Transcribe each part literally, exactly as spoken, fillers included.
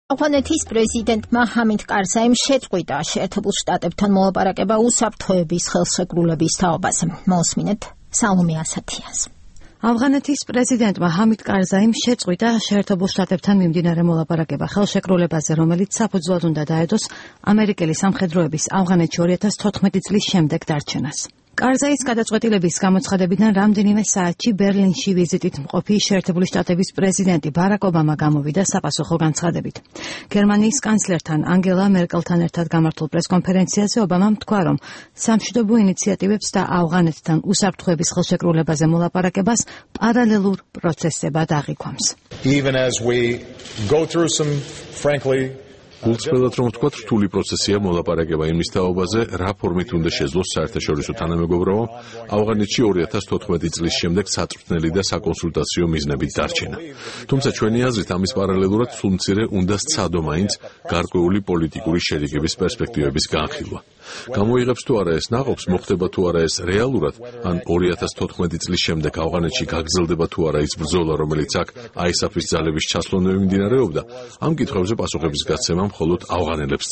ავღანეთის პრეზიდენტმა ჰამიდ კარზაიმ შეწყვიტა შეერთებულ შტატებთან მოლაპარაკება უსაფრთხოების ხელშეკრულების თაობაზე. Მოусმინეთ სალომე ასათიანს. ავღანეთის პრეზიდენტმა ჰამიდ კარზაიმ შეწყვიტა შეერთებულ შტატებთან მიმდინარე მოლაპარაკება ხელშეკრულებაზე, რომელიც საფუძვლად უნდა დაედოს ამერიკელი სამხედროების ავღანეთში ორი ათას თოთხმეტი წლის შემდეგ დარჩენას. კარზაის გადაწყვეტილების გამოცხადებიდან რამდენიმე საათში ბერლინში ვიზიტით მყოფი შეერთებული შტატების პრეზიდენტი ბარაკ ობამა გამოვიდა საპასუხო განცხადებით. გერმანიის კანცლერთან ანგელა მერკელთან ერთად გამართულ პრესკონფერენციაზე ობამამ თქვა, რომ სამშვიდობო ინიციატივებს და ავღანეთთან უსაფრთხოების ხელშეკრულებაზე მოლაპარაკებას პარალელურ პროცესებად აღიქვამს. Even as we go through some frankly გულწრფელად რომ ვთქვათ, რთული პროცესია მოლაპარაკება იმის თაობაზე, რა ფორმით უნდა შეძლოს საერთაშორისო თანამეგობრობა ავღანეთში ორი ათას თოთხმეტი წლის შემდეგ საწვრთნელი და საკონსულტაციო მიზნებით დარჩენა. თუმცა ჩვენი აზრით ამის პარალელურად სულ მცირე უნდა სცადო მაინც გარკვეული პოლიტიკური შერიგების პერსპექტივების განხილვა. გამოიღებს თუ არა ეს ნაყოფს, მოხდება თუ არა ეს რეალურად, ან ორი ათას თოთხმეტი წლის შემდეგ ავღანეთში გაგრძელდება თუ არა ის ბრძოლა, რომელიც აქ აისაფის ძალების ჩასვლამდე მიმდინარეობდა, ამ კითხვებზე პასუხების გაცემა მხოლოდ ავღანელებს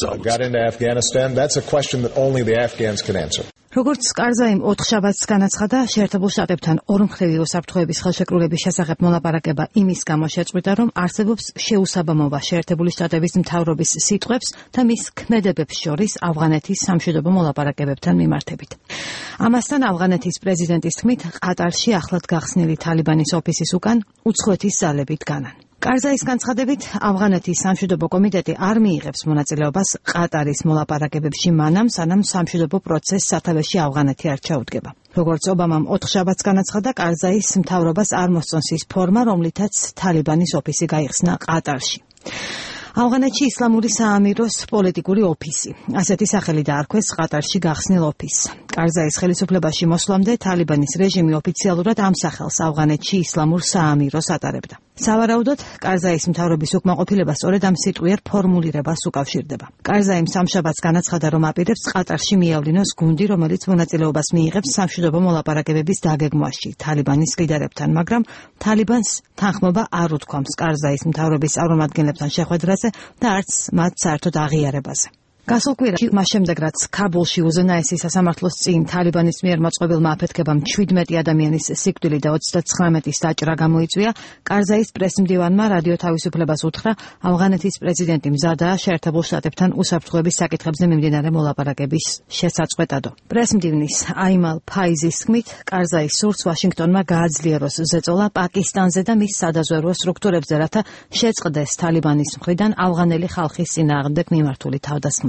ძალუძს. როგორც კარზაიმ ოთხშაბათს განაცხადა, შეერთებულ შტატებთან ორმხრივი უსაფრთხოების ხელშეკრულების შესახებ მოლაპარაკება იმის გამო შეწყვიტა, რომ არსებობს შეუსაბამობა შეერთებული შტატების მთავრობის სიტყვებს და მის ქმედებებს შორის ავღანეთის სამშვიდობო მოლაპარაკებებთან მიმართებით. ამასთან ავღანეთის პრეზიდენტის თქმით, ყატარში ახლად გახსნილი თალიბანის ოფისის უკან უცხოეთის ძალები დგანან. კარზაის განცხადებით, ავღანეთის სამშვიდობო კომიტეტი არ მიიღებს მონაწილეობას ყატარის მოლაპარაკებებში მანამ, სანამ სამშვიდობო პროცესს სათავეში ავღანეთი არ ჩაუდგება. როგორც ობამამ ოთხშაბათს განაცხადა, კარზაის მთავრობას არ მოსწონს ის ფორმა, რომლითაც თალიბანის ოფისი გაიხსნა ყატარში. ავღანეთში ისლამური საამიროს პოლიტიკური ოფისი. ასეთი სახელი დაარქვეს ყატარში გახსნილ ოფისს. კარზაის ხელისუფლებაში მოსვლამდე თალიბანის რეჟიმი ოფიციალურად ამ სახელს ავღანეთში ისლამურ საამიროს ატარებდა. სავარაუდოდ, კარზაის მთავრობის უკმაყოფილება სწორედ ამ სიტყვიერ ფორმულირებას უკავშირდება. კარზაიმ სამშაბათს განაცხადა, რომ აპირებს ყატარში მიავლინოს გუნდი, რომელიც მონაწილეობას მიიღებს სამშვიდობო მოლაპარაკებების დაგეგმვაში თალიბანის ლიდერებთან, მაგრამ თალიბანს თანხმობა არ უთქვამს კარზაის მთავრობის წარმომადგენლებთან შეხვედრაზე და არც მათ საერთოდ აღიარებაზე. გასულ კვირაში, მას შემდეგ რაც ქაბულში უზენაესი სასამართლოს წინ თალიბანის მიერ მოწყობილმა აფეთქებამ ჩვიდმეტი ადამიანის სიკვდილი და ოცდათხრამეტის დაჭრა გამოიწვია, კარზაის პრესმდივანმა რადიო თავისუფლებას უთხრა, ავღანეთის პრეზიდენტი მზადაა შეერთებულ შტატებთან უსაფრთხოების საკითხებზე მიმდინარე მოლაპარაკების შესაწყვეტადო. პრესმდივნის აიმალ ფაიზის თქმით, კარზაის სურს ვაშინგტონმა გააძლიეროს ზეწოლა პაკისტანზე და მის სადაზვერვო სტრუქტურებზე, რათა შეწყდეს თალიბანის მხრიდან ავღანელი ხალხის წინააღმდეგ მიმართული თავდასხმები.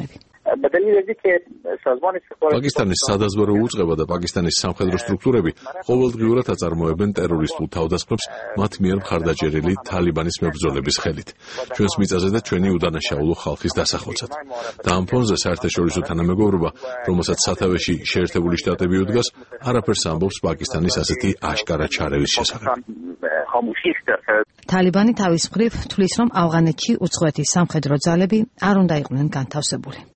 პაკისტანის სადაზვერვო უწყება და პაკისტანის სამხედრო სტრუქტურები ყოველდღიურად აწარმოებენ ტერორისტულ თავდასხმებს მათ მიერ მხარდაჭერილი თალიბანის მებრძოლების ხელით. ჩვენს მიწაზე და ჩვენი უდანაშაულო ხალხის დასახოცად. და ამ ფონზე საერთაშორისო თანამეგობრობა, რომელსაც სათავეში შეერთებული შტატები უდგას, არაფერს ამბობს პაკისტანის ასეთი აშკარა ჩარევის შესახებ. თალიბანი თავის მხრივ თვლის, რომ ავღანეთში უცხოეთის სამხედრო ძალები არ უნდა იყვნენ განთავსებული.